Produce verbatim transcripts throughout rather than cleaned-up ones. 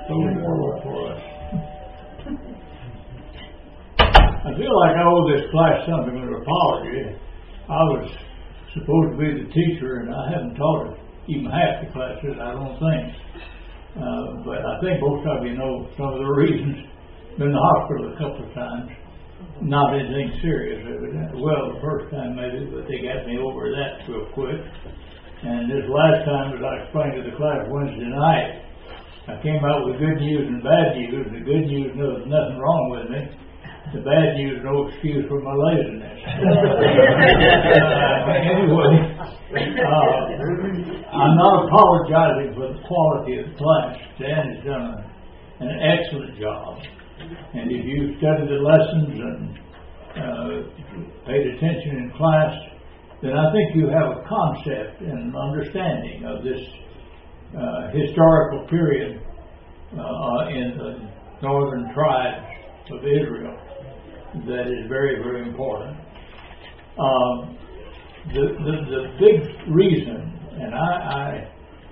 so important for us. I feel like I owe this class something of an apology. I was supposed to be the teacher, and I haven't taught it, even half the classes, I don't think. Uh, but I think most of you know some of the reasons. Been in the hospital a couple of times. Not anything serious, evidently. Well, the first time maybe, but they got me over that real quick. And this last time, as I explained to the class Wednesday night, I came out with good news and bad news. The good news, there was nothing wrong with me. The bad news, no excuse for my laziness. uh, anyway, uh, I'm not apologizing for the quality of the class. Dan has done a, an excellent job. And if you studied the lessons and uh, paid attention in class, then I think you have a concept and an understanding of this uh, historical period uh, in the northern tribes of Israel. That is very, very important. Um, the, the the big reason, and I I,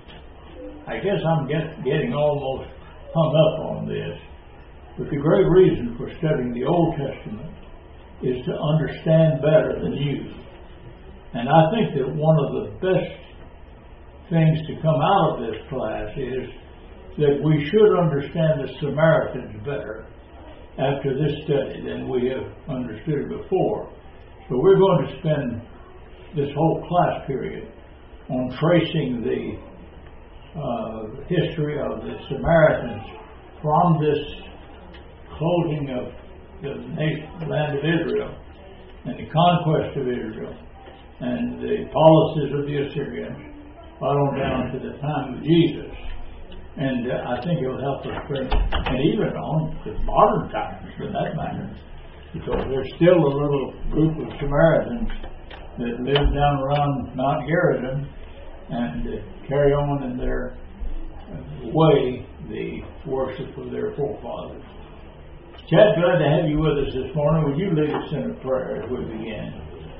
I guess I'm get, getting almost hung up on this, but the great reason for studying the Old Testament is to understand better the New. And I think that one of the best things to come out of this class is that we should understand the Samaritans better after this study than we have understood before. So we're going to spend this whole class period on tracing the uh, history of the Samaritans from this closing of the nation, land of Israel and the conquest of Israel and the policies of the Assyrians right on down to the time of Jesus. And uh, I think it'll help us bring, and even on to modern times, for that matter, because there's still a little group of Samaritans that live down around Mount Gerizim and uh, carry on in their uh, way the worship of their forefathers. Chad, glad to have you with us this morning. Would you lead us in a prayer as we begin?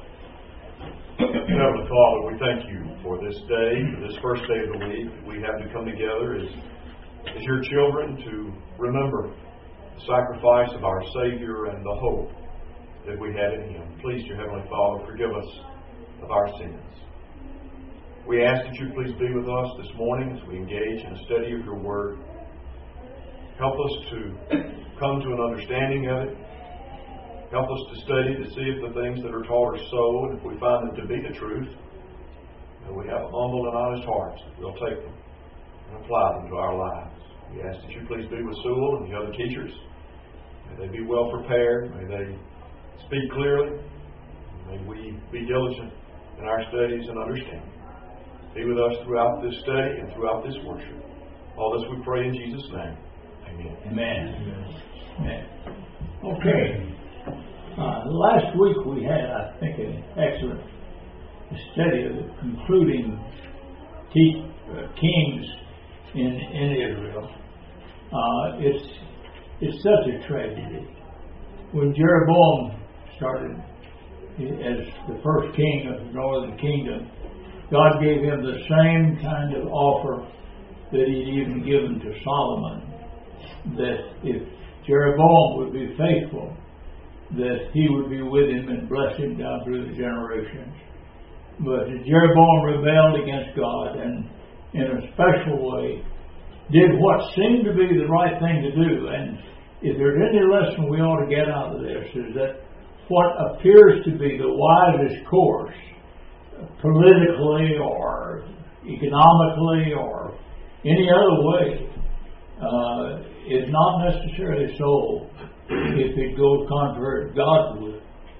Heavenly Father, we thank you for this day, for this first day of the week. We have to come together as, as your children to remember the sacrifice of our Savior and the hope that we had in Him. Please, dear Heavenly Father, forgive us of our sins. We ask that you please be with us this morning as we engage in a study of your Word. Help us to come to an understanding of it. Help us to study to see if the things that are taught are so, and if we find them to be the truth, that we have humble and honest hearts, we'll take them and apply them to our lives. We ask that you please be with Sewell and the other teachers. May they be well prepared. May they speak clearly. May we be diligent in our studies and understanding. Be with us throughout this study and throughout this worship. All this we pray in Jesus' name. Amen. Amen. Amen. Okay. Uh, last week we had, I think, an excellent study of the concluding te- uh, kings in in Israel. Uh, it's it's such a tragedy. When Jeroboam started as the first king of the northern kingdom, God gave him the same kind of offer that He'd even given to Solomon, that if Jeroboam would be faithful, that He would be with him and bless him down through the generations. But Jeroboam rebelled against God and in a special way did what seemed to be the right thing to do. And if there's any lesson we ought to get out of this, is that what appears to be the wisest course, politically or economically or any other way, uh, is not necessarily so if it goes contrary to God's will.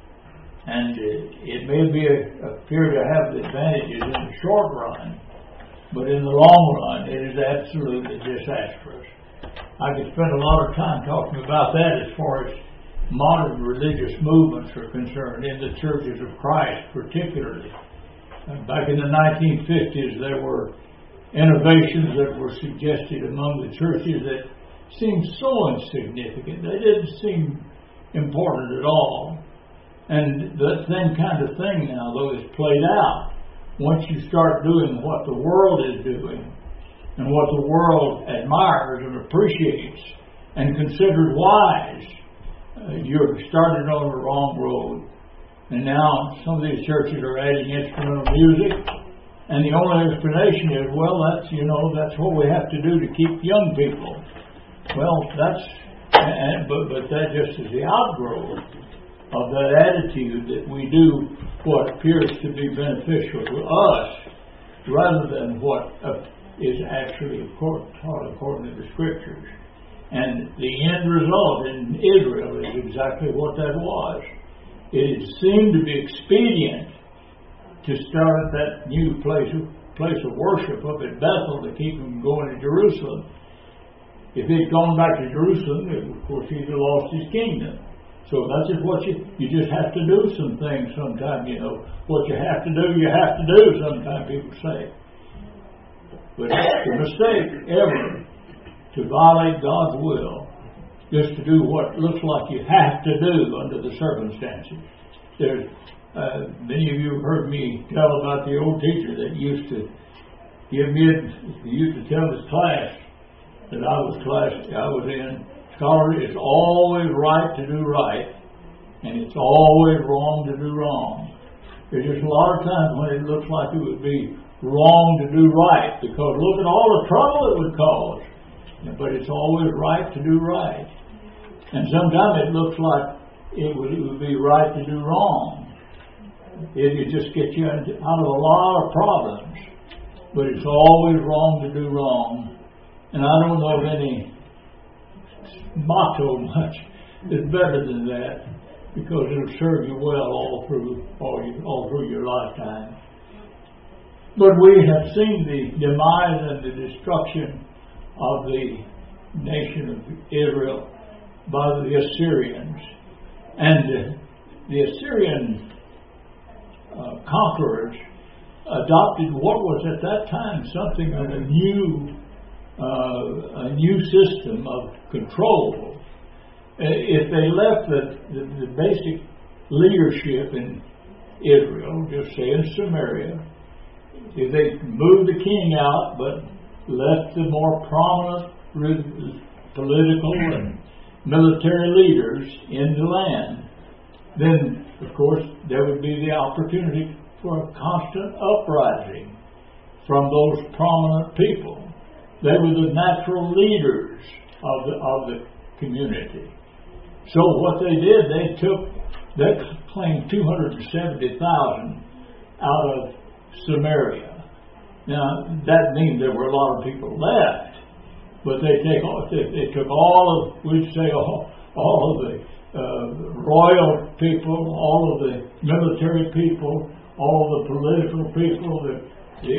And it, it may be a, appear to have the advantages in the short run, but in the long run it is absolutely disastrous. I could spend a lot of time talking about that as far as modern religious movements are concerned, in the churches of Christ particularly. Back in the nineteen fifties there were innovations that were suggested among the churches that seemed so insignificant. They didn't seem important at all. And that same kind of thing now, though, is played out. Once you start doing what the world is doing, and what the world admires and appreciates and considers wise, uh, you're started on the wrong road. And now some of these churches are adding instrumental music, and the only explanation is, well, that's, you know, that's what we have to do to keep young people. Well, that's, and, but, but that just is the outgrowth of that attitude that we do what appears to be beneficial to us rather than what uh, is actually taught according to the Scriptures. And the end result in Israel is exactly what that was. It seemed to be expedient to start at that new place of, place of worship up at Bethel to keep them going to Jerusalem. If he'd gone back to Jerusalem, of course he'd have lost his kingdom. So that's just what you, you just have to do some things sometimes, you know. What you have to do, you have to do, sometimes people say. But it's a mistake ever to violate God's will, just to do what looks like you have to do under the circumstances. There's, uh, many of you have heard me tell about the old teacher that used to give me, used to tell his class that I was class I was in, scholar, it's always right to do right, and it's always wrong to do wrong. There's just a lot of times when it looks like it would be wrong to do right, because look at all the trouble it would cause. But it's always right to do right. And sometimes it looks like it would, it would be right to do wrong. It would just get you out of a lot of problems. But it's always wrong to do wrong. And I don't know of any motto much that's better than that, because it'll serve you well all through all, you, all through your lifetime. But we have seen the demise and the destruction of the nation of Israel by the Assyrians. And uh, the Assyrian uh, conquerors adopted what was at that time something of a new uh, a new system of control. If they left the, the, the basic leadership in Israel, just say in Samaria, if they moved the king out but left the more prominent political and military leaders in the land, then, of course, there would be the opportunity for a constant uprising from those prominent people. They were the natural leaders of the, of the community. So what they did, they took, they claimed two hundred seventy thousand out of Samaria. Now, that means there were a lot of people left, but they take all, they, they took all of, we'd say, all, all of the uh, royal people, all of the military people, all of the political people, the, the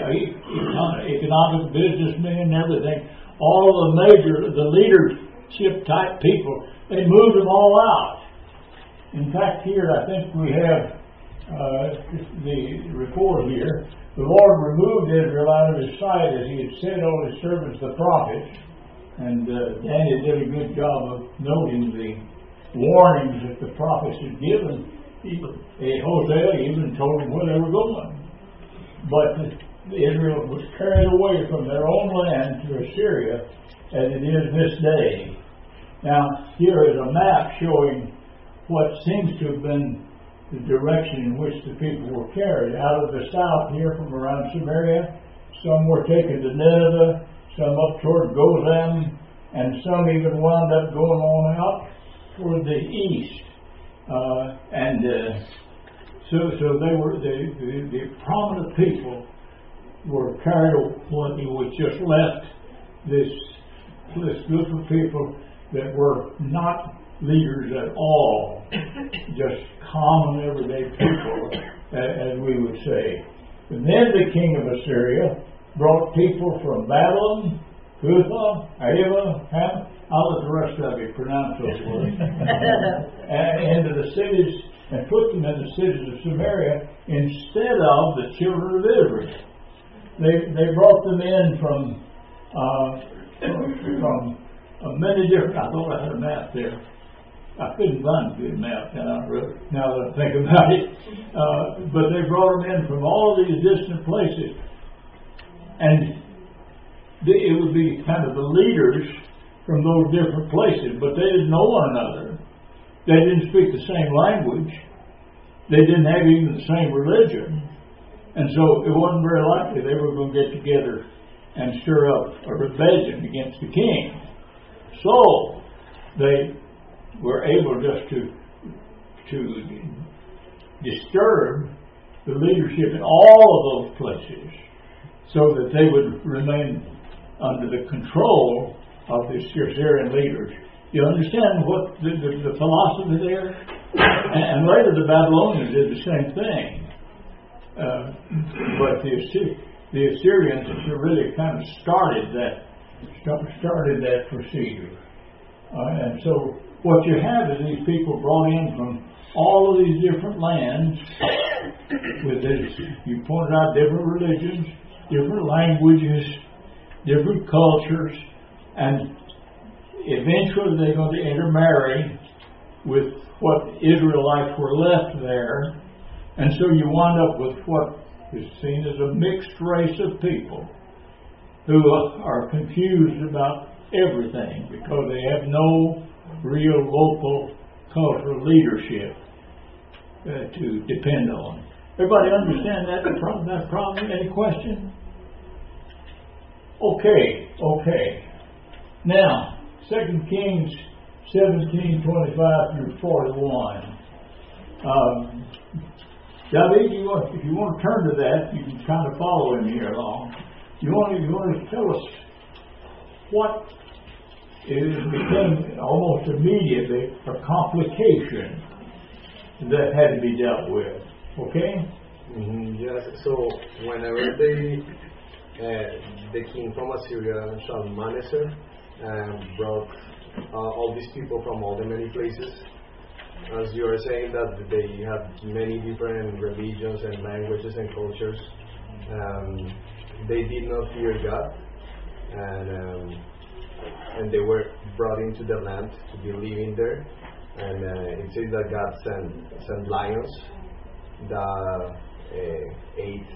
economic businessmen and everything, all of the major, the leadership type people, they moved them all out. In fact, here I think we have uh, the report here. The Lord removed Israel out of his sight as he had said on his servants the prophets. And uh, Daniel did a good job of noting the warnings that the prophets had given. Even, uh, Hosea even told them where they were going. But Israel was carried away from their own land to Assyria as it is this day. Now, here is a map showing what seems to have been the direction in which the people were carried. Out of the south here from around Samaria, some were taken to Nineveh, some up toward Gozan, and some even wound up going on out toward the east. Uh, and uh, so so they were, the, the, the prominent people were carried away, which just left this, this group of people that were not leaders at all, just common everyday people, as we would say. And then the king of Assyria brought people from Babylon, Cutha, Ava, Ham, I'll let the rest of you pronounce those words, and into the cities, and put them in the cities of Samaria instead of the children of Israel. They they brought them in from uh, from uh, many different. I thought I had a map there. I couldn't find a good map now, really, now that I think about it. Uh, but they brought them in from all these distant places. And it would be kind of the leaders from those different places, but they didn't know one another. They didn't speak the same language. They didn't have even the same religion. And so it wasn't very likely they were going to get together and stir up a rebellion against the king. So they were able just to to disturb the leadership in all of those places so that they would remain under the control of the Syrian leaders. You understand what the, the, the philosophy there? And, and later the Babylonians did the same thing. Uh, but the, the Assyrians really kind of started that started that procedure. Uh, and so what you have is these people brought in from all of these different lands with this, you pointed out, different religions, different languages, different cultures, and eventually they're going to intermarry with what Israelites were left there. And so you wind up with what is seen as a mixed race of people who are confused about everything because they have no real local cultural leadership uh, to depend on. Everybody understand that problem? That problem? Any question? Okay, okay. Now, Second Kings seventeen twenty-five through forty-one. Um, David, you want, if you want to turn to that, you can kind of follow him here along. You want to, you want to tell us what it became almost immediately a complication that had to be dealt with. Okay? Mm-hmm, yes. So whenever they, uh, the king from Assyria, Shalmaneser, um, brought uh, all these people from all the many places, as you are saying that they had many different religions and languages and cultures, um, they did not fear God, and um, and they were brought into the land to be living there. And uh, it says that God sent sent lions that uh, ate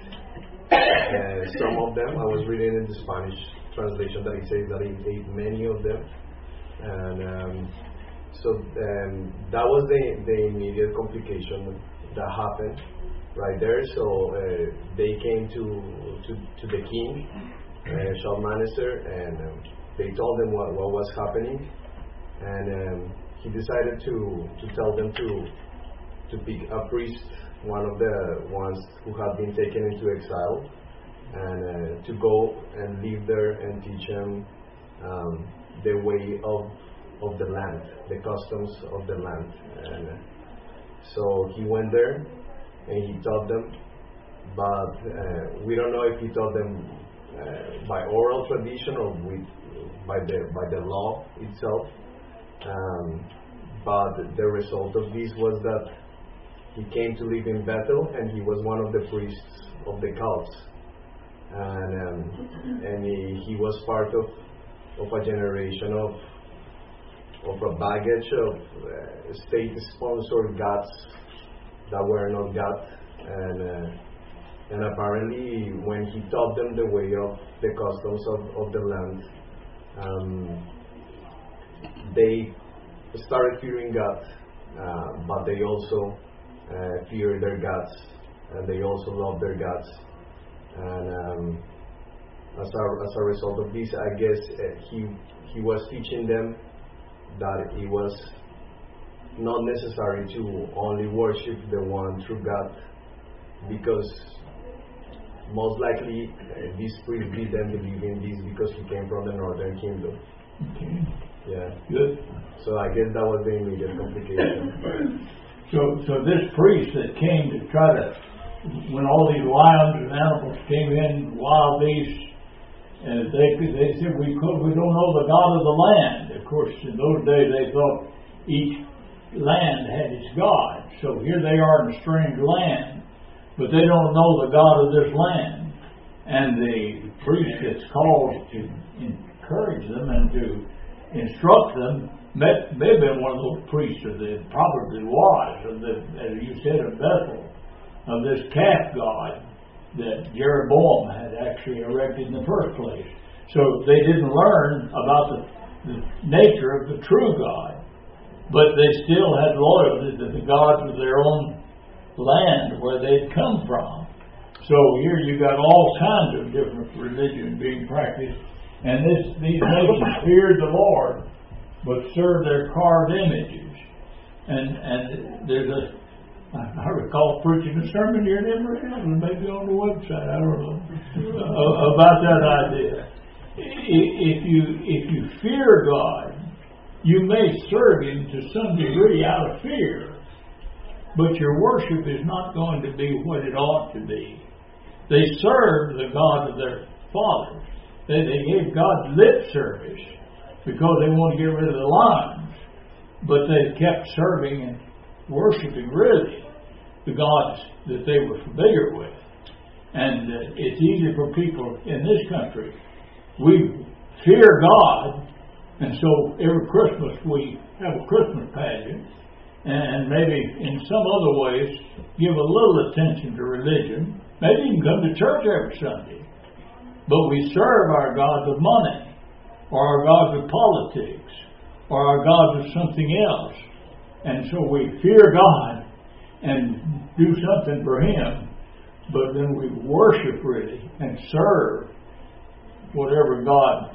uh, some of them. I was reading in the Spanish translation that it says that it ate many of them, and um, so um, that was the the immediate complication that happened right there. So uh, they came to to, to the king, uh, Shalmaneser, and um, they told him what, what was happening, and um, he decided to, to tell them to to pick a priest, one of the ones who had been taken into exile, and uh, to go and live there and teach them um, the way of of the land, the customs of the land. And uh, so he went there and he taught them, but uh, we don't know if he taught them uh, by oral tradition or with by the by the law itself. Um, but the result of this was that he came to live in Bethel, and he was one of the priests of the cults, and um, and he, he was part of of a generation of of a baggage of uh, state-sponsored gods that were not God, and uh, and apparently when he taught them the way of the customs of, of the land, um, they started fearing God, uh, but they also uh, feared their gods, and they also loved their gods, and um, as a as a result of this, I guess uh, he he was teaching them that it was not necessary to only worship the one true God, because most likely uh, this priest did them believe in this because he came from the northern kingdom. Okay. Yeah. Good. So I guess that was the immediate complication. So, so this priest that came to try to, when all these lions and animals came in, wild beasts, and they they said we could we don't know the God of the land. Of course, in those days they thought each land had its God. So here they are in a strange land, but they don't know the God of this land. And the priest that's called to encourage them and to instruct them may, may have been one of those priests, or that probably was, of the, as you said, of Bethel, of this calf god that Jeroboam had actually erected in the first place. So they didn't learn about the, the nature of the true God, but they still had loyalty to the gods of their own land where they'd come from. So here you got all kinds of different religions being practiced, and this, these nations feared the Lord, but served their carved images. And and there's a, I recall preaching a sermon here in Emerald, maybe on the website, I don't know, about that idea. If you if you fear God, you may serve Him to some degree out of fear, but your worship is not going to be what it ought to be. They served the God of their fathers. They, they gave God lip service because they wanted to get rid of the lions, but they kept serving and worshiping really the gods that they were familiar with. And uh, it's easy for people in this country. We fear God, and so every Christmas we have a Christmas pageant, and maybe in some other ways give a little attention to religion. Maybe even come to church every Sunday. But we serve our gods of money, or our gods of politics, or our gods of something else. And so we fear God and do something for Him, but then we worship really and serve whatever God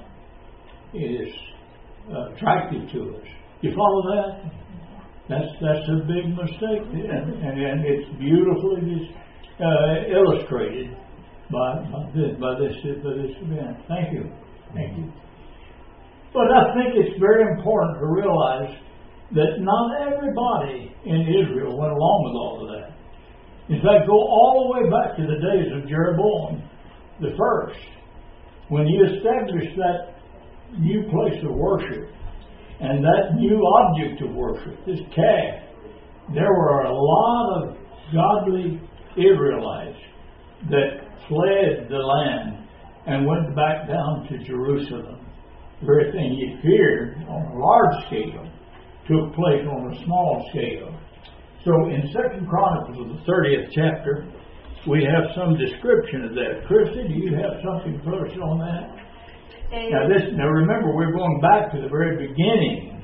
is uh, attractive to us. You follow that? That's that's a big mistake, and, and, and it's beautifully uh, illustrated by, by this by this by this event. Thank you, thank you. But I think it's very important to realize that not everybody in Israel went along with all of that. In fact, go all the way back to the days of Jeroboam the first. When he established that new place of worship and that new object of worship, this calf, there were a lot of godly Israelites that fled the land and went back down to Jerusalem. The very thing he feared on a large scale took place on a small scale. So in Second Chronicles, the thirtieth chapter, we have some description of that. Christy, do you have something for us on that? Now, this, now remember, we're going back to the very beginning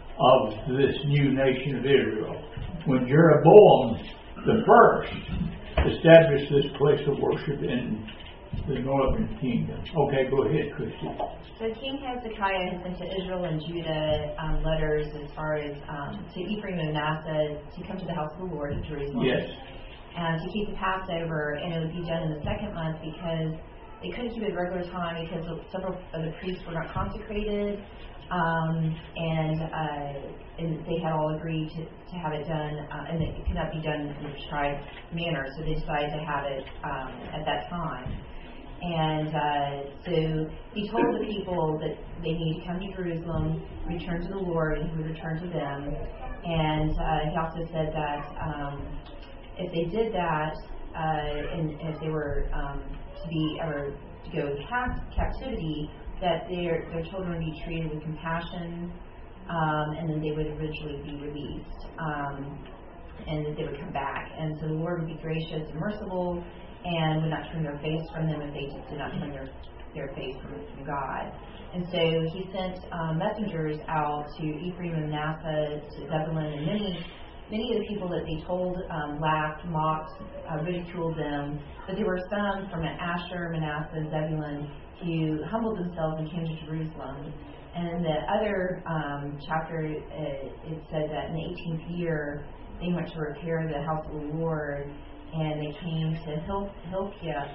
of this new nation of Israel, when Jeroboam the first established this place of worship in the northern kingdom. Okay, go ahead, Christy. So King Hezekiah has sent to Israel and Judah um, letters as far as um, to Ephraim and Manasseh to come to the house of the Lord in Jerusalem. Yes. And to keep the Passover, and it would be done in the second month because they couldn't keep it at regular time because several of the priests were not consecrated, um, and, uh, and they had all agreed to, to have it done, uh, and it could not be done in a prescribed manner, so they decided to have it um, at that time. And uh, so he told the people that they need to come to Jerusalem, return to the Lord, and he would return to them. And uh, he also said that um, if they did that, uh, and if they were um, to be or to go into captivity, that their their children would be treated with compassion, um, and then they would eventually be released, um, and that they would come back. And so the Lord would be gracious and merciful, and would not turn their face from them if they just did not turn their their face from, from God. And so he sent um, messengers out to Ephraim and Manasseh, to Zebulun, and many. Many of the people that they told um, laughed, mocked, uh, ridiculed them, but there were some from Asher, Manasseh, and Zebulun who humbled themselves and came to Jerusalem. And in the other um, chapter, it, it said that in the eighteenth year, they went to repair the house of the Lord, and they came to Hil- Hilkiah,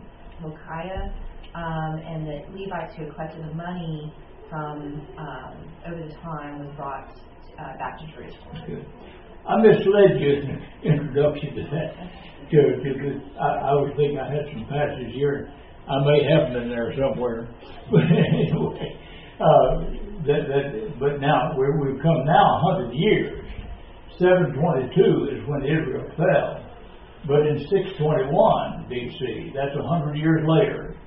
Hilkiah um, and the Levites who had collected the money from um, over the time was brought uh, back to Jerusalem. Good. I misled you in the introduction to that. To, to the, I, I was thinking I had some passages here. I may have them in there somewhere. But anyway, uh, that, that, but now we're, we've come now one hundred years. seven twenty-two is when Israel fell. But in six twenty-one B C, that's one hundred years later,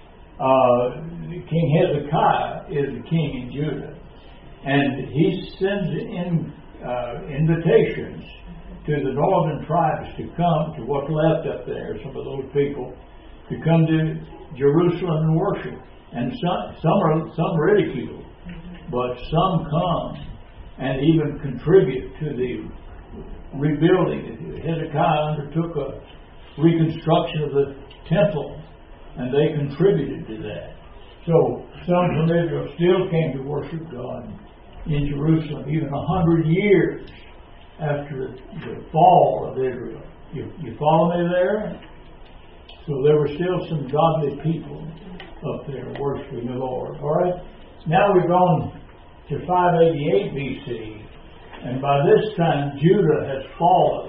uh, King Hezekiah is the king in Judah. And he sends in Uh, invitations to the northern tribes to come to what's left up there, some of those people, to come to Jerusalem and worship. And some, some are some ridicule, but some come and even contribute to the rebuilding. Hezekiah undertook a reconstruction of the temple, and they contributed to that. So some from Israel still came to worship God in Jerusalem, even a hundred years after the fall of Israel. You, you follow me there? So there were still some godly people up there worshiping the Lord. All right. Now we've gone to five eighty-eight B C, and by this time Judah has fallen.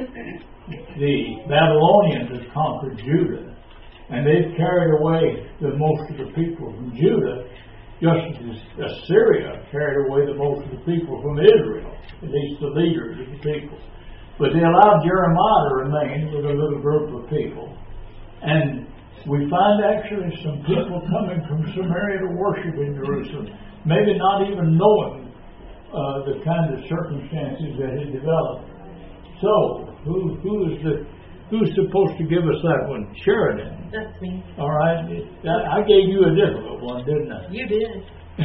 The Babylonians have conquered Judah, and they've carried away the most of the people from Judah, just as Assyria carried away the most of the people from Israel, at least the leaders of the people. But they allowed Jeremiah to remain with a little group of people. And we find actually some people coming from Samaria to worship in Jerusalem, maybe not even knowing uh, the kind of circumstances that had developed. So, who who is the who's supposed to give us that one? Sheridan. That's me. All right. I gave you a difficult one, didn't I? You did.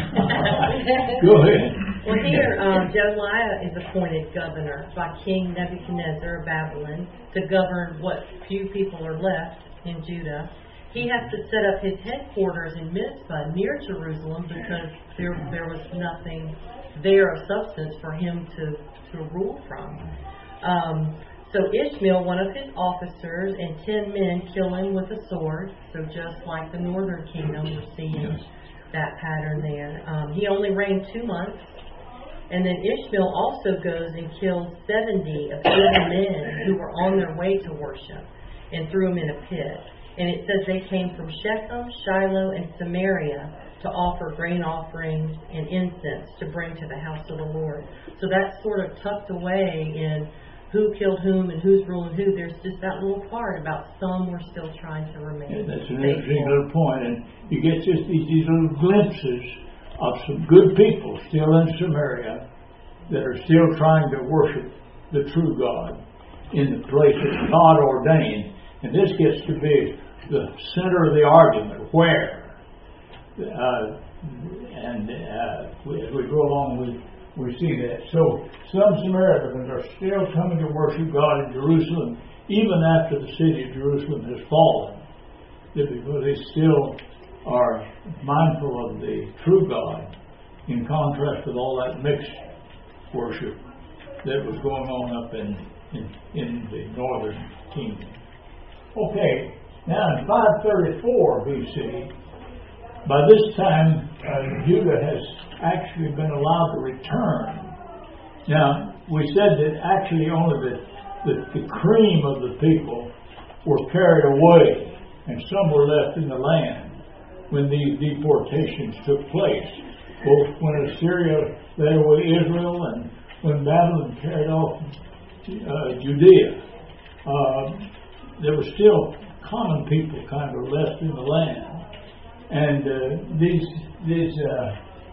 Go ahead. Well, here, um, Josiah is appointed governor by King Nebuchadnezzar of Babylon to govern what few people are left in Judah. He has to set up his headquarters in Mizpah near Jerusalem because there there was nothing there of substance for him to, to rule from. Um, so Ishmael, one of his officers, and ten men kill him with a sword. So just like the northern kingdom, we're seeing that pattern there. Um, he only reigned two months. And then Ishmael also goes and kills seventy of his men who were on their way to worship and threw them in a pit. And it says they came from Shechem, Shiloh, and Samaria to offer grain offerings and incense to bring to the house of the Lord. So that's sort of tucked away in who killed whom and who's ruling who. There's just that little part about some were still trying to remain yeah, that's an faithful. interesting little point. And you get just these, these little glimpses of some good people still in Samaria that are still trying to worship the true God in the place that God ordained. And this gets to be the center of the argument. Where? Uh, and uh, as we go along, we, we see that. So some Samaritans are still coming to worship God in Jerusalem, even after the city of Jerusalem has fallen, because they still are mindful of the true God, in contrast with all that mixed worship that was going on up in, in, in the northern kingdom. Okay, now in five thirty-four B C, by this time uh, Judah has actually been allowed to return. Now, we said that actually only the, the, the cream of the people were carried away, and some were left in the land when these deportations took place, both when Assyria led away Israel and when Babylon carried off uh, Judea. Uh, there were still common people kind of left in the land. And uh, these, these uh,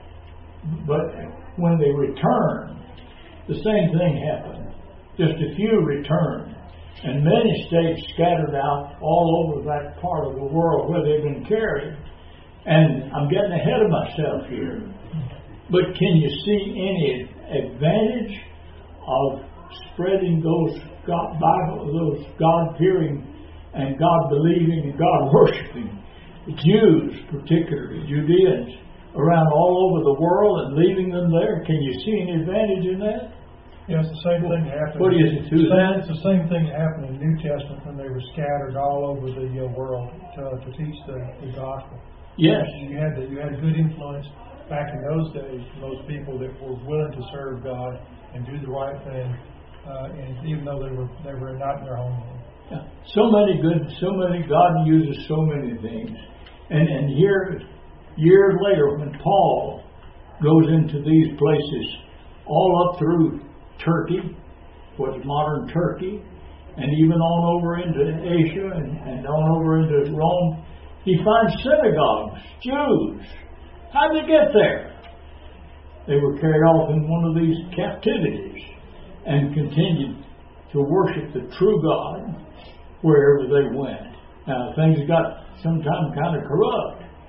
but when they returned, the same thing happened. Just a few returned. And many states scattered out all over that part of the world where they've been carried. And I'm getting ahead of myself here. But can you see any advantage of spreading those God Bible, those God-fearing and God-believing and God-worshiping Jews, particularly Judeans, around all over the world and leaving them there? Can you see any advantage in that? Yeah, it's the same thing that happened. What is it, Suzanne? It's the same thing that happened in the New Testament when they were scattered all over the uh, world to, to teach the, the gospel. Yes. You had the, you had good influence back in those days from those people that were willing to serve God and do the right thing, uh, and even though they were they were not in their homeland. Yeah. So many good, so many, God uses so many things. And, and here, years later, when Paul goes into these places, all up through Turkey, what's modern Turkey, and even on over into Asia and, and on over into Rome, he finds synagogues, Jews. How did they get there? They were carried off in one of these captivities and continued to worship the true God wherever they went. Now, things got sometimes kind of corrupt,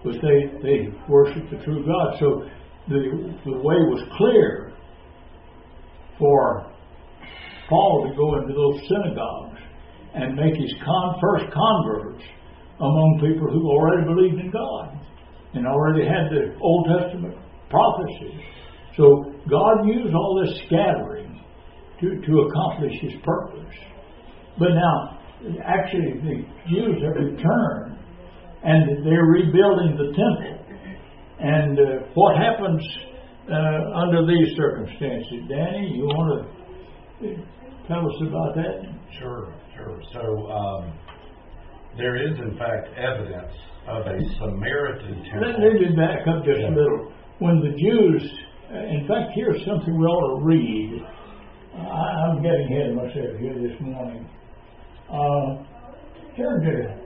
but they, they worshiped the true God. So the, the way was clear for Paul to go into those synagogues and make his con- first converts among people who already believed in God and already had the Old Testament prophecies. So God used all this scattering to, to accomplish His purpose. But now, actually, the Jews have returned and they're rebuilding the temple. And uh, what happens uh, under these circumstances? Danny, you want to tell us about that? Sure, sure. So um, there is, in fact, evidence of a Samaritan temple. Let me back up just a little. When the Jews, uh, in fact, here's something we ought to read. Uh, I'm getting ahead of myself here this morning. Uh, turn to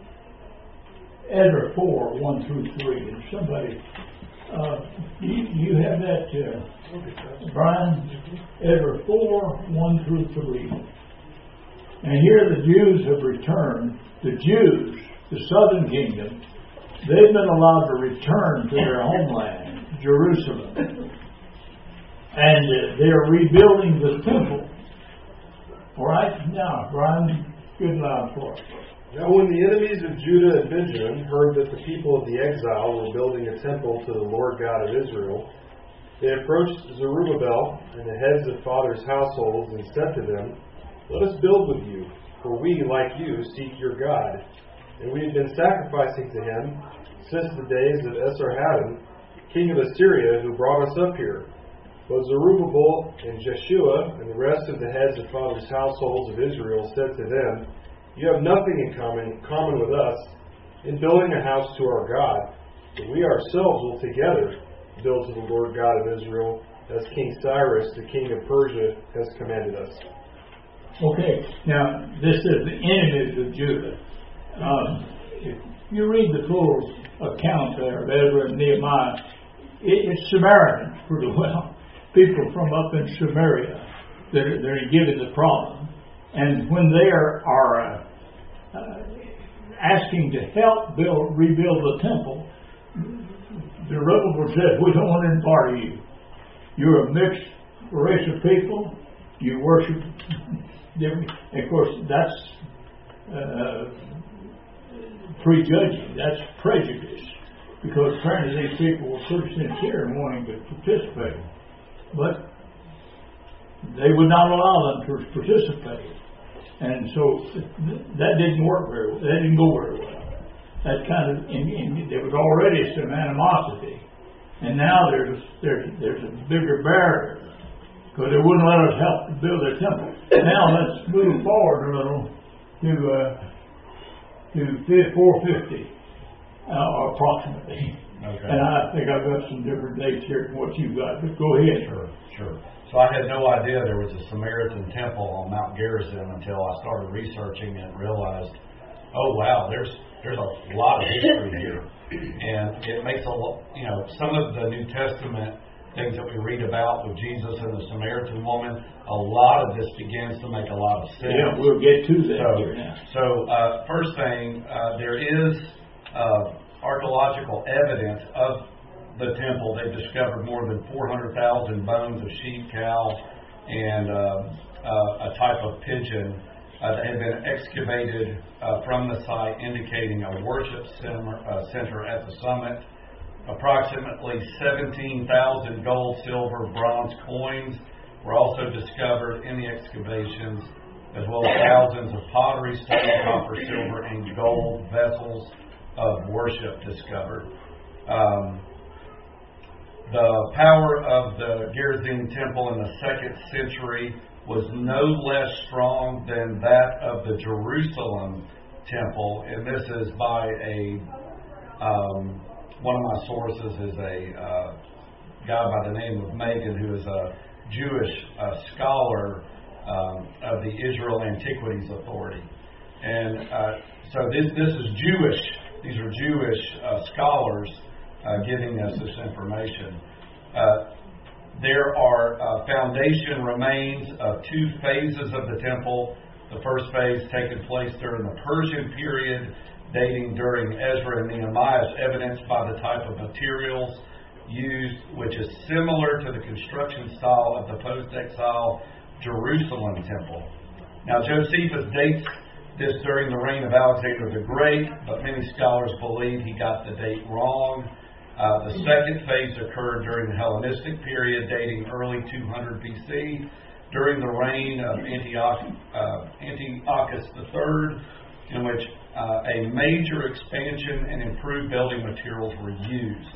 Ezra four, one through three. And somebody, uh, you, you have that, uh, Brian? Ezra four, one through three. And here the Jews have returned. The Jews, the southern kingdom, they've been allowed to return to their homeland, Jerusalem. And uh, they're rebuilding the temple. All right? Now, Brian, good loud for us. Now when the enemies of Judah and Benjamin heard that the people of the exile were building a temple to the Lord God of Israel, they approached Zerubbabel and the heads of fathers' households and said to them, "Let us build with you, for we, like you, seek your God. And we have been sacrificing to him since the days of Esarhaddon, king of Assyria, who brought us up here." But Zerubbabel and Jeshua and the rest of the heads of fathers' households of Israel said to them, "You have nothing in common, common with us in building a house to our God, but we ourselves will together build to the Lord God of Israel, as King Cyrus, the king of Persia, has commanded us." Okay, now this is the enemies of Judah. Um, if you read the full account there of Ezra and Nehemiah, it, it's Samaritans pretty well. People from up in Samaria that are, that are given the problem. And when they are, are uh, uh, asking to help build, rebuild the temple, the Zerubbabel says, "We don't want any part of you. You're a mixed race of people. You worship different." Of course, that's uh, prejudging. That's prejudice. Because apparently these people were pretty sincere in wanting to participate. But they would not allow them to participate. And so that didn't work very well. That didn't go very well. That kind of, and, and there was already some animosity. And now there's there's there's a bigger barrier. Because they wouldn't let us help to build their temple. Now let's move forward a little to uh, to four fifty, uh, approximately. Okay. And I think I've got some different dates here from what you've got. But go ahead. Sure, sure. So I had no idea there was a Samaritan temple on Mount Gerizim until I started researching and realized, oh wow, there's there's a lot of history here, and it makes a lot. You know, some of the New Testament things that we read about with Jesus and the Samaritan woman, a lot of this begins to make a lot of sense. Yeah, we'll get to that so, here now. So, uh, first thing, uh, there is uh, archaeological evidence of the temple. They've discovered more than four hundred thousand bones of sheep, cow, and uh, uh, a type of pigeon uh, that have been excavated uh, from the site, indicating a worship center, uh, center at the summit. Approximately seventeen thousand gold, silver, bronze coins were also discovered in the excavations, as well as thousands of pottery, stone, copper, silver, and gold vessels of worship discovered. Um, the power of the Gerizim temple in the second century was no less strong than that of the Jerusalem temple, and this is by a um, one of my sources is a uh, guy by the name of Megan, who is a Jewish uh, scholar um, of the Israel Antiquities Authority. And uh, so this, this is Jewish, these are Jewish uh, scholars uh, giving us this information. Uh, there are uh, foundation remains of two phases of the temple. The first phase taking place during the Persian period. dating during Ezra and Nehemiah is evidenced by the type of materials used, which is similar to the construction style of the post-exile Jerusalem temple. Now, Josephus dates this during the reign of Alexander the Great, but many scholars believe he got the date wrong. Uh, the second phase occurred during the Hellenistic period, dating early two hundred B C, during the reign of Antioch, uh, Antiochus the Third, in which uh, a major expansion and improved building materials were used.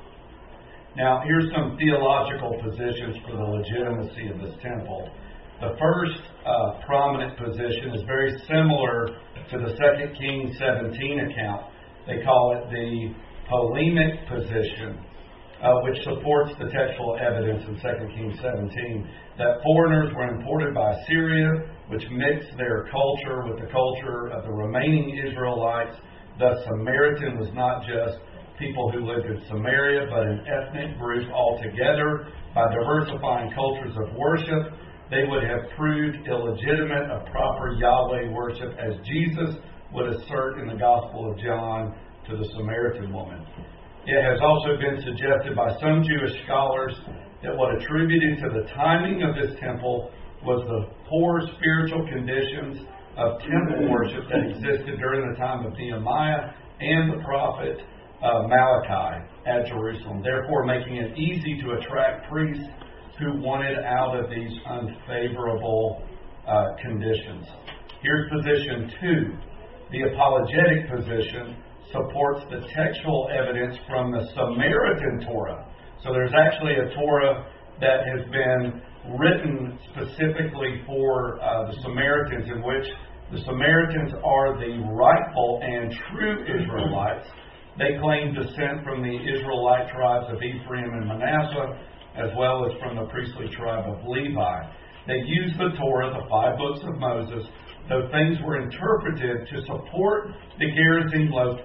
Now, here's some theological positions for the legitimacy of this temple. The first uh, prominent position is very similar to the Second Kings seventeen account. They call it the polemic position, uh, which supports the textual evidence in Second Kings seventeen, that foreigners were imported by Assyria, which mixed their culture with the culture of the remaining Israelites. Thus, Samaritan was not just people who lived in Samaria, but an ethnic group altogether. By diversifying cultures of worship, they would have proved illegitimate of proper Yahweh worship, as Jesus would assert in the Gospel of John to the Samaritan woman. It has also been suggested by some Jewish scholars that what attributed to the timing of this temple was the poor spiritual conditions of temple worship that existed during the time of Nehemiah and the prophet uh, Malachi at Jerusalem, therefore making it easy to attract priests who wanted out of these unfavorable uh, conditions. Here's position two. The apologetic position supports the textual evidence from the Samaritan Torah. So there's actually a Torah that has been written specifically for uh, the Samaritans, in which the Samaritans are the rightful and true Israelites. They claim descent from the Israelite tribes of Ephraim and Manasseh, as well as from the priestly tribe of Levi. They use the Torah, the five books of Moses, though things were interpreted to support the Gerizim location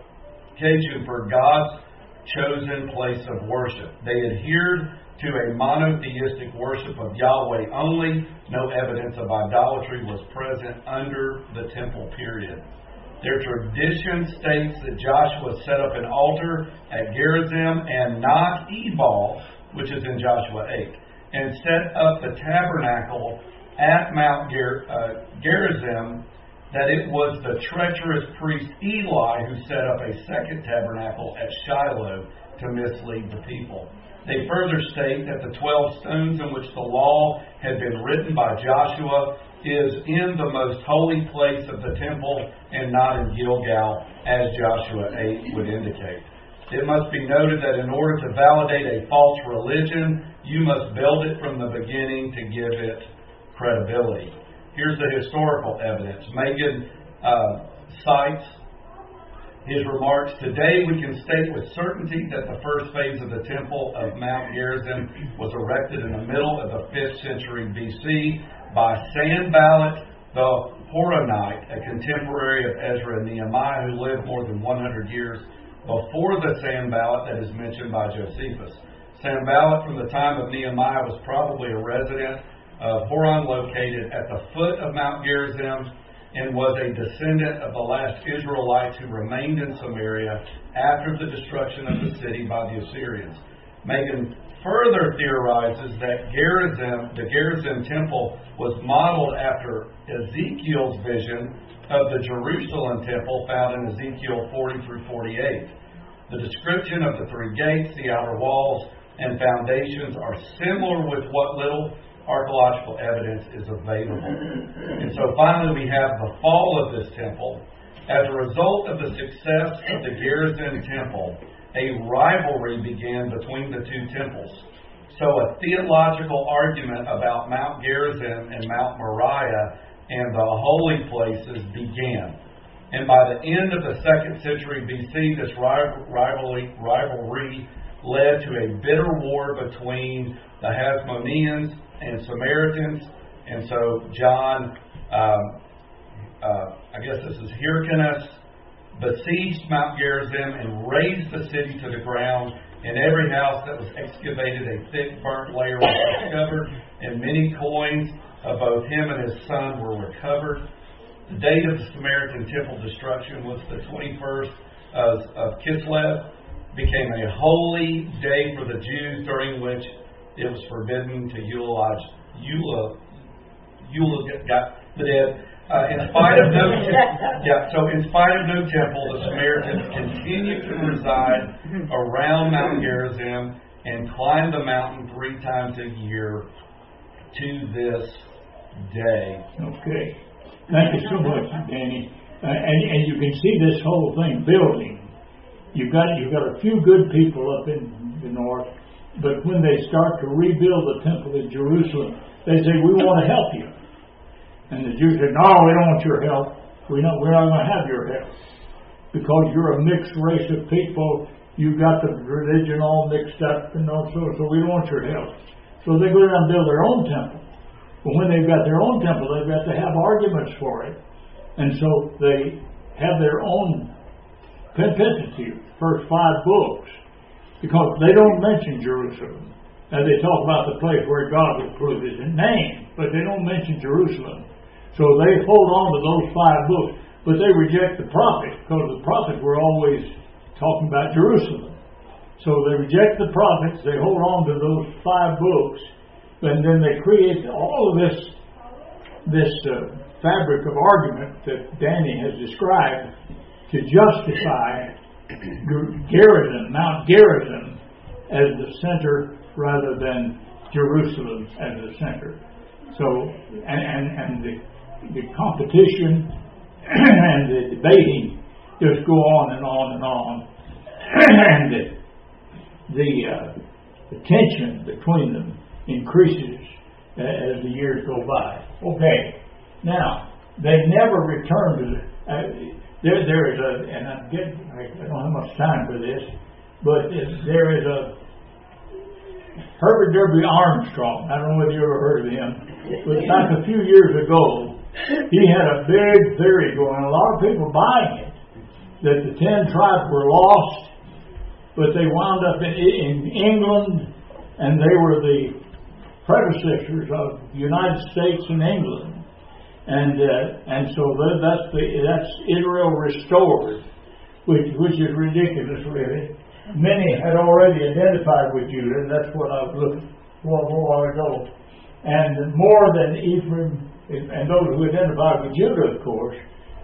for God's chosen place of worship. They adhered to a monotheistic worship of Yahweh only. No evidence of idolatry was present under the temple period. Their tradition states that Joshua set up an altar at Gerizim and not Ebal, which is in Joshua eight, and set up the tabernacle at Mount Ger- uh, Gerizim, that it was the treacherous priest Eli who set up a second tabernacle at Shiloh to mislead the people. They further state that the twelve stones in which the law had been written by Joshua is in the most holy place of the temple and not in Gilgal, as Joshua eight would indicate. It must be noted that in order to validate a false religion, you must build it from the beginning to give it credibility. Here's the historical evidence. Megan uh, cites his remarks. Today we can state with certainty that the first phase of the temple of Mount Gerizim was erected in the middle of the fifth century B C by Sanballat the Horonite, a contemporary of Ezra and Nehemiah who lived more than one hundred years before the Sanballat that is mentioned by Josephus. Sanballat from the time of Nehemiah was probably a resident of Horon, located at the foot of Mount Gerizim, and was a descendant of the last Israelites who remained in Samaria after the destruction of the city by the Assyrians. Megan further theorizes that Gerizim, the Gerizim temple was modeled after Ezekiel's vision of the Jerusalem temple found in Ezekiel forty through forty-eight. The description of the three gates, the outer walls, and foundations are similar with what little archaeological evidence is available. And so finally we have the fall of this temple. As a result of the success of the Gerizim temple, a rivalry began between the two temples. So a theological argument about Mount Gerizim and Mount Moriah and the holy places began. And by the end of the second century B C, this rivalry, rivalry led to a bitter war between the Hasmoneans and Samaritans. And so John, um, uh, I guess this is Hyrcanus, besieged Mount Gerizim and razed the city to the ground. In every house that was excavated, a thick burnt layer was discovered, and many coins of both him and his son were recovered. the date of the Samaritan temple destruction was the twenty-first of, of Kislev. Became a holy day for the Jews, during which it was forbidden to eulogize, eula, eula got the dead. Uh, in spite of no, yeah. So in spite of no temple, the Samaritans continued to reside around Mount Gerizim and climb the mountain three times a year to this day. Okay. Thank you so much, Danny. Uh, and, and you can see this whole thing building. You've got you've got a few good people up in the north, but when they start to rebuild the temple in Jerusalem, they say, "We want to help you." And the Jews say, "No, we don't want your help. We don't, we're not going to have your help because you're a mixed race of people. You've got the religion all mixed up, and also, so we don't want your help." So they go down and build their own temple. But when they've got their own temple, they've got to have arguments for it, and so they have their own Pentateuch, first five books, because they don't mention Jerusalem. Now they talk about the place where God will prove His name, but they don't mention Jerusalem. So they hold on to those five books, but they reject the prophets, because the prophets were always talking about Jerusalem. So they reject the prophets, they hold on to those five books, and then they create all of this, this uh, fabric of argument that Danny has described to justify Gerizim, Mount Gerizim, as the center rather than Jerusalem as the center. So, and, and, and the, the competition and the debating just go on and on and on. And the, the, uh, the tension between them increases as the years go by. Okay, now, they never return to the... Uh, There, there is a, and I'm getting, I don't have much time for this, but there is a Herbert W. Armstrong. I don't know whether you ever heard of him, but back a few years ago, he had a big theory going, a lot of people buying it, that the ten tribes were lost, but they wound up in, in England, and they were the predecessors of the United States and England. And uh, and so that's the that's Israel restored, which which is ridiculous, really. Many had already identified with Judah. That's what I was looking for a while ago. And more than Ephraim, and those who identified with Judah, of course,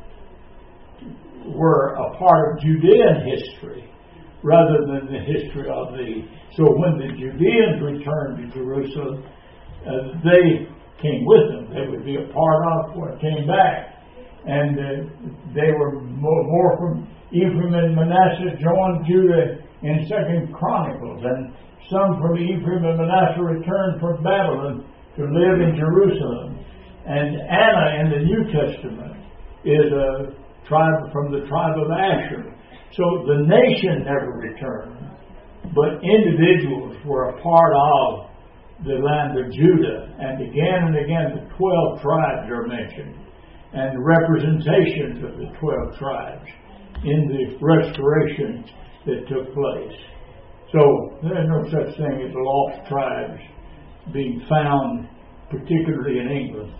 were a part of Judean history rather than the history of the. So when the Judeans returned to Jerusalem, uh, they came with them. They would be a part of what came back. And uh, they were more, more from Ephraim and Manasseh joined Judah in Second Chronicles. And some from Ephraim and Manasseh returned from Babylon to live in Jerusalem. And Anna in the New Testament is a tribe from the tribe of Asher. So the nation never returned, but individuals were a part of the land of Judah, and again and again the twelve tribes are mentioned, and representations of the twelve tribes in the restoration that took place. So there's no such thing as lost tribes being found, particularly in England.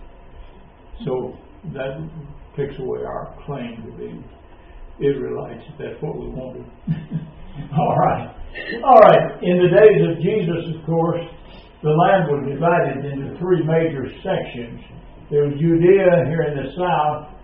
So that takes away our claim to be Israelites, if that's what we wanted. All right. All right. In the days of Jesus, of course, the land was divided into three major sections. There was Judea here in the south,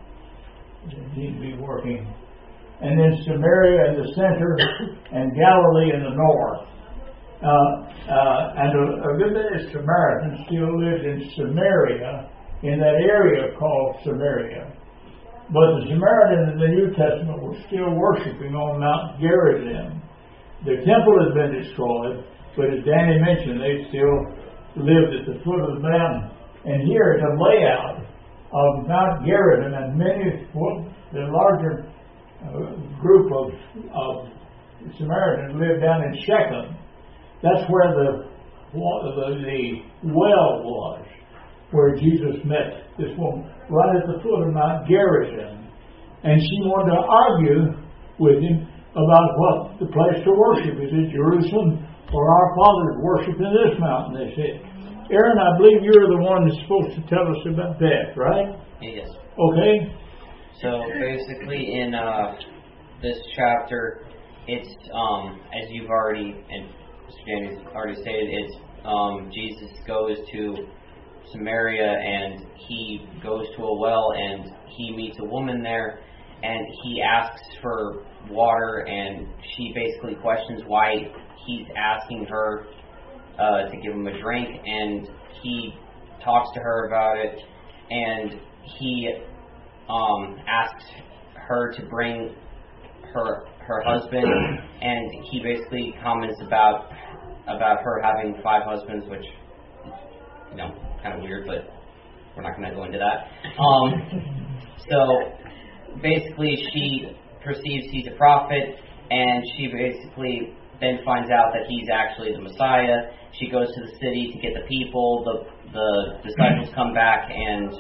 it needs to be working, and then Samaria in the center, and Galilee in the north. Uh, uh, and a, a good many Samaritans still lived in Samaria, in that area called Samaria. But the Samaritans in the New Testament were still worshiping on Mount Gerizim. The temple has been destroyed, but as Danny mentioned, they still lived at the foot of the mountain. And here is a layout of Mount Gerizim, and many, the larger uh, group of, of Samaritans lived down in Shechem. That's where the, the, the well was, where Jesus met this woman, right at the foot of Mount Gerizim. And she wanted to argue with him about what the place to worship. Is it Jerusalem, or our fathers worship in this mountain? They said. Aaron, I believe you're the one that's supposed to tell us about that, right? Yes. Okay. So basically, in uh, this chapter, it's um, as you've already and Mister Daniels already stated, it's um, Jesus goes to Samaria and he goes to a well and he meets a woman there and he asks for water and she basically questions why he's asking her uh, to give him a drink, and he talks to her about it, and he um, asks her to bring her her husband, and he basically comments about about her having five husbands, which is, you know, kind of weird, but we're not going to go into that. Um, so basically, she perceives he's a prophet, and she basically then finds out that he's actually the Messiah. She goes to the city to get the people. The the disciples come back, and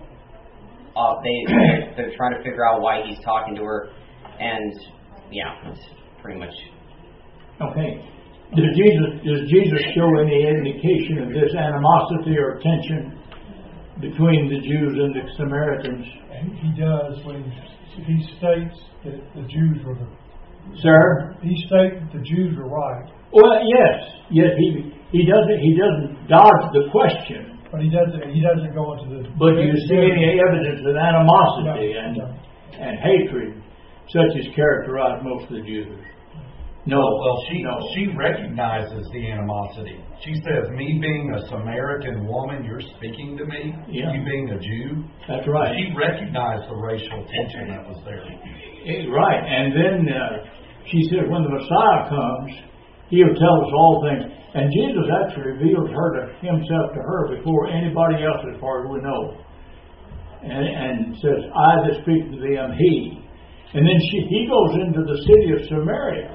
uh, they they're trying to figure out why he's talking to her, and yeah, that's pretty much. Okay. Does Jesus does Jesus show any indication of this animosity or tension between the Jews and the Samaritans? And he does when he states that the Jews were the. Sir? He states that the Jews were right. Well, yes, yes. He he doesn't he doesn't dodge the question. But he doesn't he doesn't go into the. But do you see any evidence of animosity no, and no. and hatred, such as characterized most of the Jews? No. Well, she no. she recognizes the animosity. She says, "Me being a Samaritan woman, you're speaking to me. Yeah. You being a Jew." That's right. She recognized the racial tension that was there. Eh, right, and then uh, she said, when the Messiah comes, he'll tell us all things. And Jesus actually revealed her to himself to her before anybody else, as far as we know. And, and says, "I that speak to thee am He." And then she, he goes into the city of Samaria,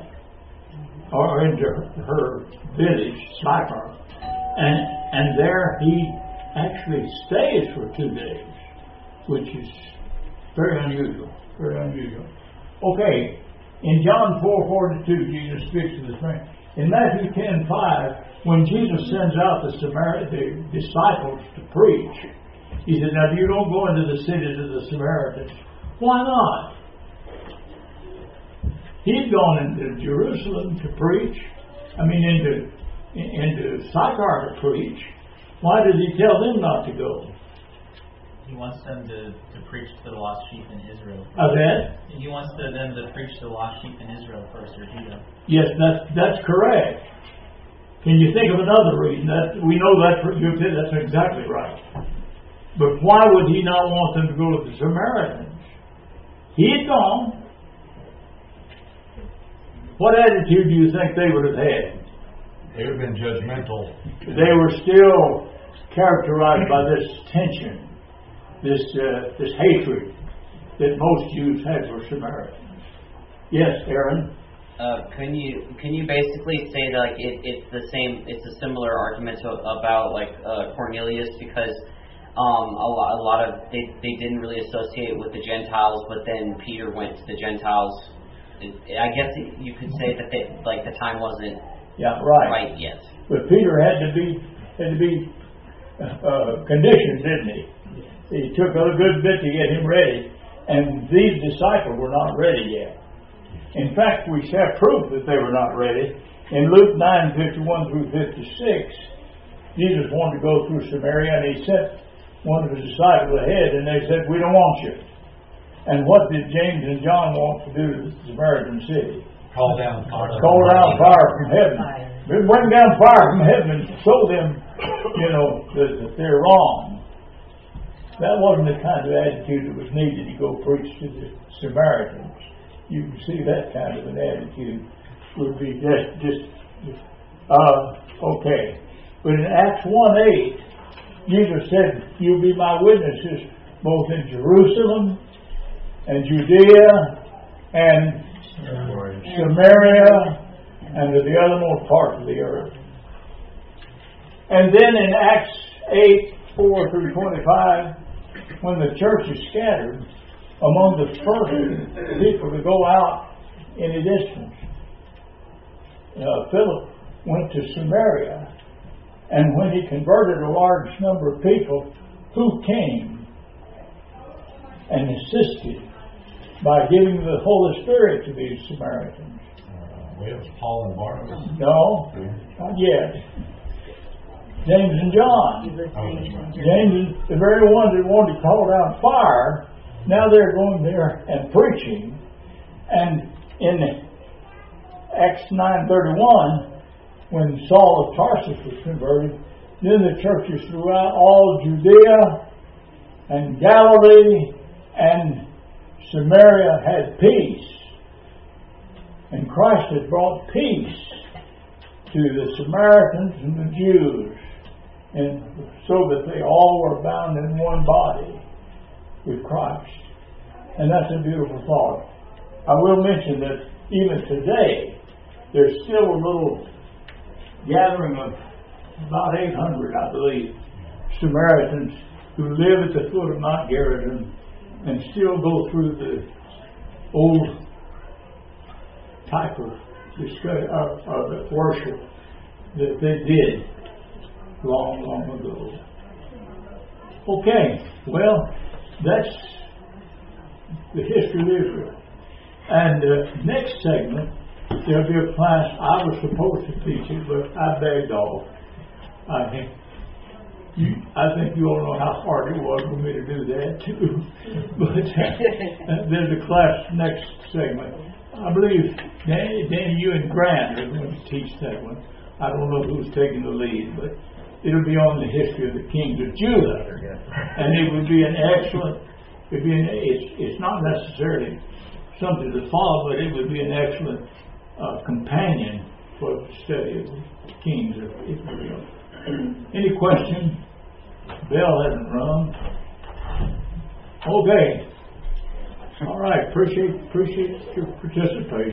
or into her, her village, Sychar, and and there he actually stays for two days, which is very unusual. Very unusual. Okay, in John four forty-two, Jesus speaks to this man. In Matthew ten five, when Jesus sends out the Samar- the disciples to preach, he said, "Now you don't go into the cities of the Samaritans." Why not? He'd gone into Jerusalem to preach. I mean, into into Sychar to preach. Why did he tell them not to go? He wants them to, to preach to the lost sheep in Israel. Of that? He wants to, them to preach to the lost sheep in Israel first, or Judah. Yes, that's that's correct. Can you think of another reason? That we know that you did. That's exactly right. But why would he not want them to go to the Samaritans? He'd gone. What attitude do you think they would have had? They would have been judgmental. They were still characterized by this tension, this uh, this hatred that most Jews had for Samaritans. Yes, Aaron? Uh, can you can you basically say that like it, it's the same, it's a similar argument to, about like uh, Cornelius, because um, a lot a lot of they they didn't really associate with the Gentiles, but then Peter went to the Gentiles. It, I guess you could say that they, like the time wasn't Yeah, right. right yet. But Peter had to be had to be uh, conditioned, didn't he? He took a good bit to get him ready, and these disciples were not ready yet. In fact, we have proof that they were not ready. In Luke nine fifty-one through fifty-six, Jesus wanted to go through Samaria, and he sent one of his disciples ahead, and they said, "We don't want you." And what did James and John want to do to the Samaritan city? Call down fire. Call down fire from heaven. Bring down fire from heaven and show them, you know, that, that they're wrong. That wasn't the kind of attitude that was needed to go preach to the Samaritans. You can see that kind of an attitude would be just, just uh, okay. But in Acts one eight, Jesus said, "You'll be my witnesses both in Jerusalem and Judea and Samaria and to the othermost parts of the earth." And then in Acts eight four through twenty-five, when the church is scattered, among the first people to go out in a distance, uh, Philip went to Samaria, and when he converted a large number of people, who came and assisted by giving the Holy Spirit to these Samaritans. Uh, well, it was Paul and Barnabas. No, not yet. James and John. James is the very ones that wanted to call down fire. Now they're going there and preaching. And in Acts nine thirty-one, when Saul of Tarsus was converted, then the churches throughout all Judea and Galilee and Samaria had peace. And Christ had brought peace to the Samaritans and the Jews, and so that they all were bound in one body with Christ. And that's a beautiful thought. I will mention that even today, there's still a little gathering of about eight hundred, I believe, Samaritans who live at the foot of Mount Gerizim and still go through the old type of discuss, uh, uh, worship that they did long, long ago. Okay, well, that's the history of Israel. And uh, next segment, there'll be a class. I was supposed to teach it, but I begged off. I think you, I think you all know how hard it was for me to do that too. But uh, there's a class next segment. I believe Danny, Danny, you and Grant are going to teach that one. I don't know who's taking the lead, but it'll be on the history of the kings of Judah, and it would be an excellent. It'd be an, it's, it's not necessarily something to follow, but it would be an excellent uh, companion for the study of the kings of Israel. Any questions? Bell hasn't rung. Okay. All right. Appreciate appreciate your participation.